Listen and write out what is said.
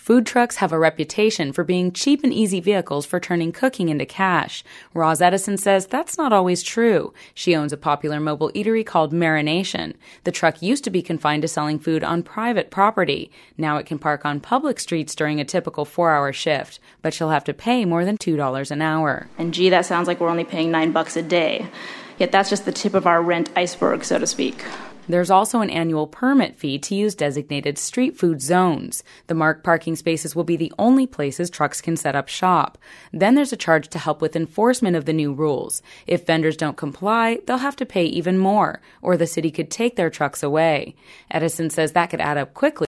Food trucks have a reputation for being cheap and easy vehicles for turning cooking into cash. Roz Edison says that's not always true. She owns a popular mobile eatery called Marination. The truck used to be confined to selling food on private property. Now it can park on public streets during a typical 4-hour shift, but she'll have to pay more than $2 an hour. And gee, that sounds like we're only paying $9 a day. Yet that's just the tip of our rent iceberg, so to speak. There's also an annual permit fee to use designated street food zones. The marked parking spaces will be the only places trucks can set up shop. Then there's a charge to help with enforcement of the new rules. If vendors don't comply, they'll have to pay even more, or the city could take their trucks away. Edison says that could add up quickly.